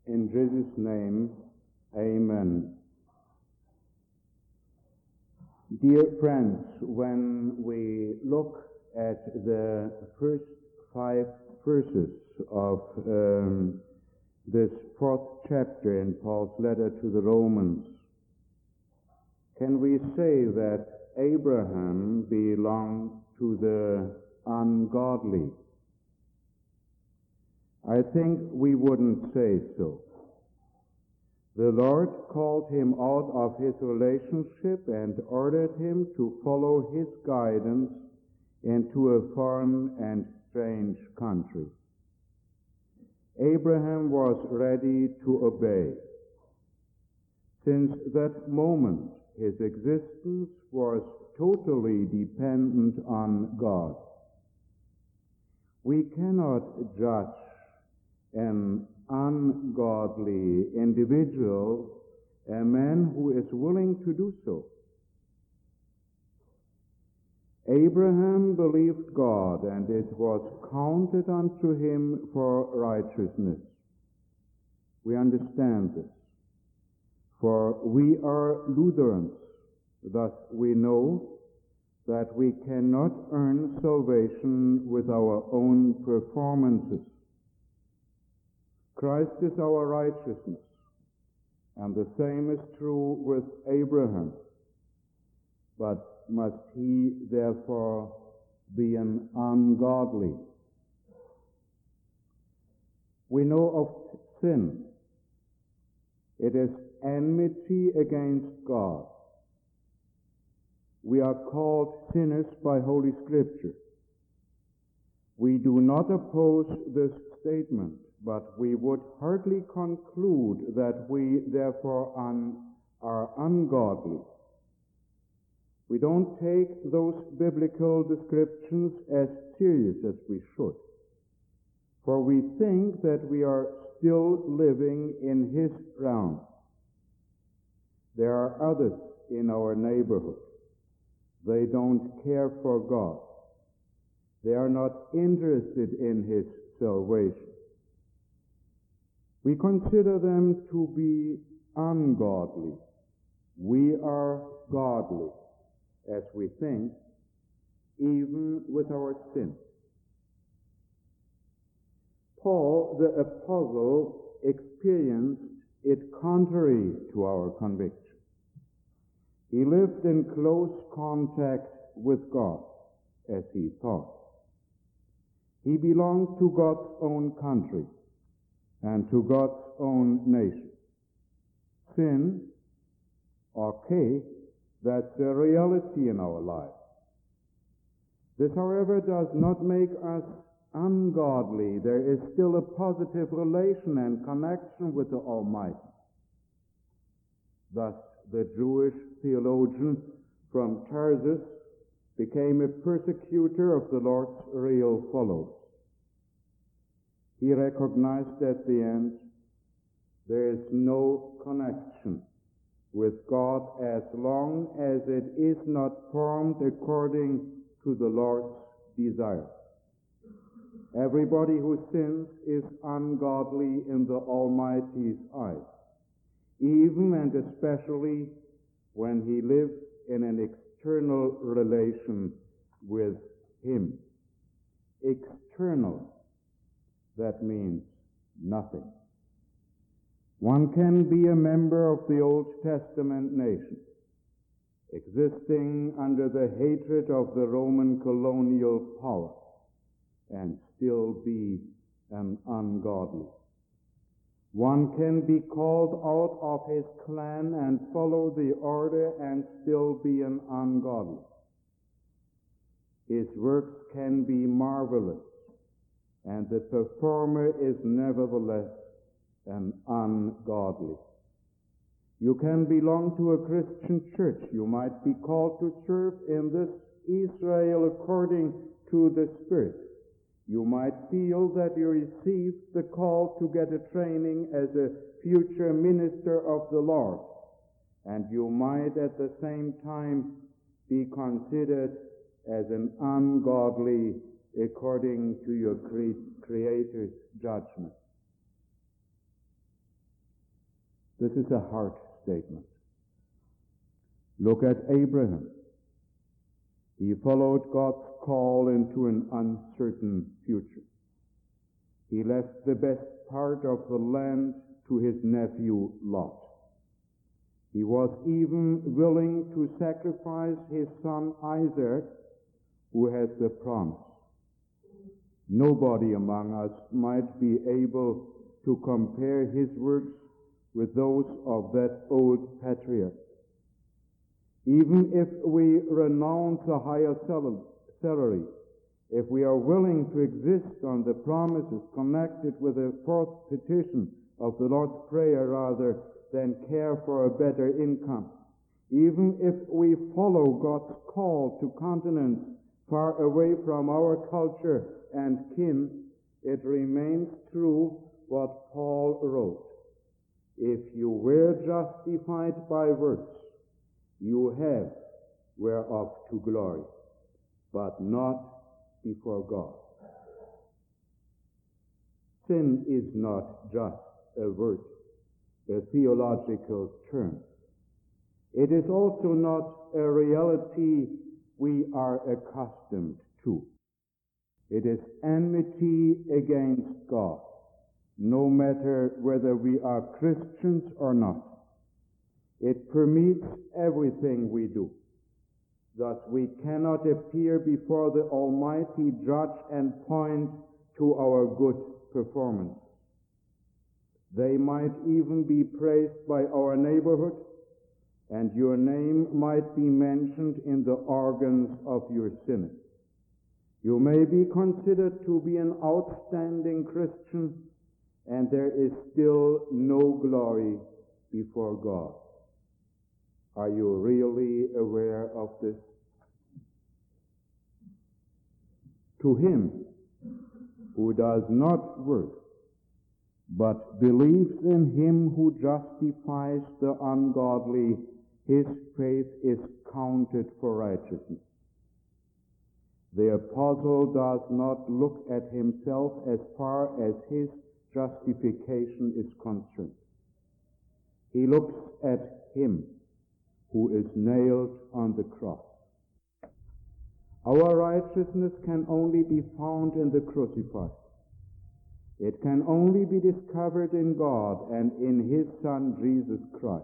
In Jesus' name, amen. Dear friends, when we look at the first 5 verses of this 4th chapter in Paul's letter to the Romans, can we say that Abraham belonged to the ungodly? I think we wouldn't say so. The Lord called him out of his relationship and ordered him to follow his guidance into a foreign and strange country. Abraham was ready to obey. Since that moment, his existence was totally dependent on God. We cannot judge an ungodly individual, a man who is willing to do so. Abraham believed God, and it was counted unto him for righteousness. We understand this, for we are Lutherans. Thus we know that we cannot earn salvation with our own performances. Christ is our righteousness, and the same is true with Abraham. But must he therefore be an ungodly? We know of sin. It is enmity against God. We are called sinners by Holy Scripture. We do not oppose this statement, but we would hardly conclude that we therefore are ungodly. We don't take those biblical descriptions as serious as we should, for we think that we are still living in his realm. There are others in our neighborhood. They don't care for God. They are not interested in his salvation. We consider them to be ungodly. We are godly, as we think, even with our sin. Paul, the apostle, experienced it contrary to our conviction. He lived in close contact with God, as he thought. He belonged to God's own country and to God's own nation. Sin, okay, that's a reality in our lives. This, however, does not make us ungodly. There is still a positive relation and connection with the Almighty. Thus, the Jewish theologian from Tarsus became a persecutor of the Lord's real followers. He recognized at the end there is no connection with God as long as it is not formed according to the Lord's desire. Everybody who sins is ungodly in the Almighty's eyes, even and especially when he lives in an external relation with him. External, that means nothing. One can be a member of the Old Testament nation, existing under the hatred of the Roman colonial power, and still be an ungodly. One can be called out of his clan and follow the order and still be an ungodly. His works can be marvelous, and the performer is nevertheless an ungodly. You can belong to a Christian church. You might be called to serve in this Israel according to the Spirit. You might feel that you received the call to get a training as a future minister of the Lord, and you might at the same time be considered as an ungodly according to your Creator's judgment. This is a hard statement. Look at Abraham. He followed God's call into an uncertain future. He left the best part of the land to his nephew Lot. He was even willing to sacrifice his son Isaac, who has the promise. Nobody among us might be able to compare his works with those of that old patriarch. Even if we renounce a higher salary, if we are willing to exist on the promises connected with the fourth petition of the Lord's Prayer rather than care for a better income, even if we follow God's call to continents far away from our culture and kin, it remains true what Paul wrote. If you were justified by works, you have whereof to glory, but not before God. Sin is not just a word, a theological term. It is also not a reality we are accustomed to. It is enmity against God, no matter whether we are Christians or not. It permeates everything we do. Thus, we cannot appear before the Almighty Judge and point to our good performance. They might even be praised by our neighborhood, and your name might be mentioned in the organs of your synod. You may be considered to be an outstanding Christian, and there is still no glory before God. Are you really aware of this? To him who does not work, but believes in him who justifies the ungodly, his faith is counted for righteousness. The apostle does not look at himself as far as his justification is concerned. He looks at him who is nailed on the cross. Our righteousness can only be found in the crucified. It can only be discovered in God and in his Son, Jesus Christ.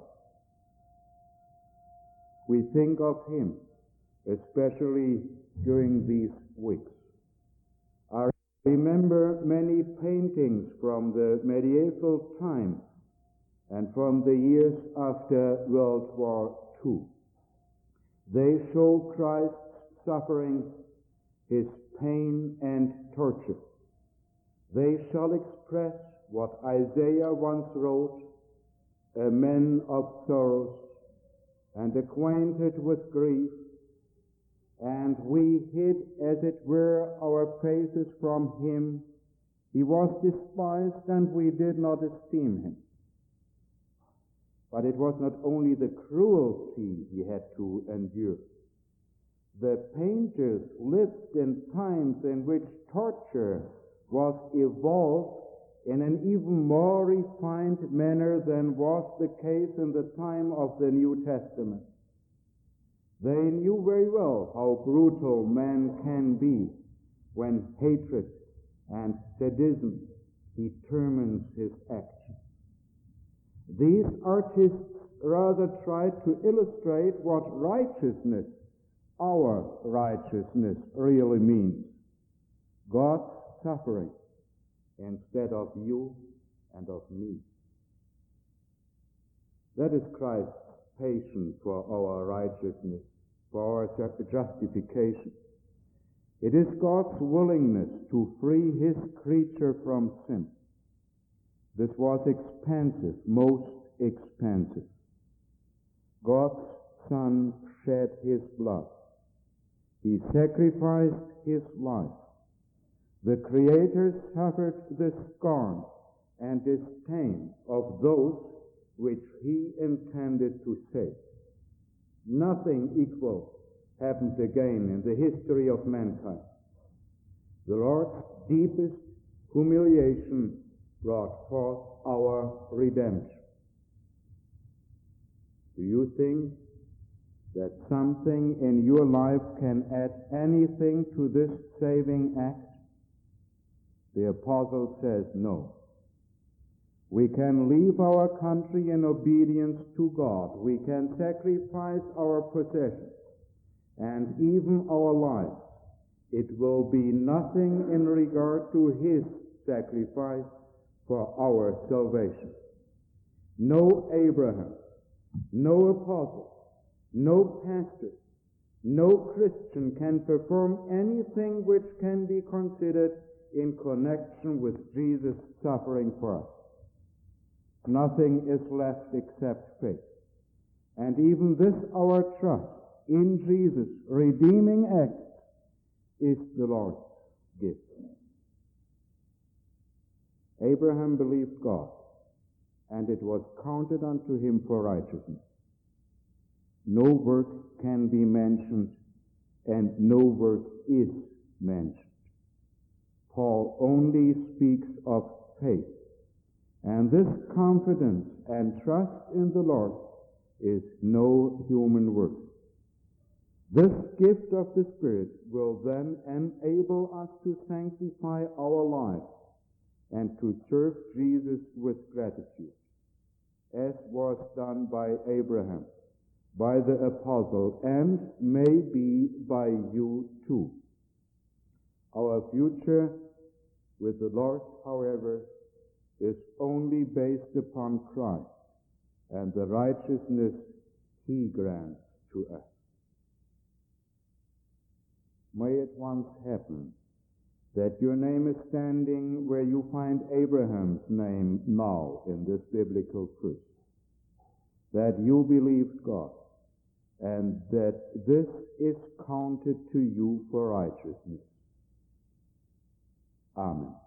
We think of him, especially during these weeks. I remember many paintings from the medieval times and from the years after World War II. They show Christ's suffering, his pain and torture. They shall express what Isaiah once wrote, a man of sorrows and acquainted with grief, and we hid, as it were, our faces from him. He was despised, and we did not esteem him. But it was not only the cruelty he had to endure. The painters lived in times in which torture was evolved in an even more refined manner than was the case in the time of the New Testament. They knew very well how brutal man can be when hatred and sadism determines his action. These artists rather tried to illustrate what righteousness, our righteousness, really means. God's suffering instead of you and of me. That is Christ's patience for our righteousness, for our justification. It is God's willingness to free his creature from sin. This was expensive, most expensive. God's Son shed his blood. He sacrificed his life. The Creator suffered the scorn and disdain of those which he intended to save. Nothing equal happened again in the history of mankind. The Lord's deepest humiliation brought forth our redemption. Do you think that something in your life can add anything to this saving act? The apostle says no. We can leave our country in obedience to God. We can sacrifice our possessions and even our lives. It will be nothing in regard to his sacrifice for our salvation. No Abraham, no apostle, no pastor, no Christian can perform anything which can be considered in connection with Jesus' suffering for us. Nothing is left except faith. And even this our trust in Jesus' redeeming act is the Lord's gift. Abraham believed God, and it was counted unto him for righteousness. No work can be mentioned, and no work is mentioned. Paul only speaks of faith, and this confidence and trust in the Lord is no human work. This gift of the Spirit will then enable us to sanctify our lives and to serve Jesus with gratitude, as was done by Abraham, by the apostle, and may be by you too. Our future with the Lord, however, is only based upon Christ and the righteousness he grants to us. May it once happen that your name is standing where you find Abraham's name now in this biblical truth, that you believed God, and that this is counted to you for righteousness. Amen.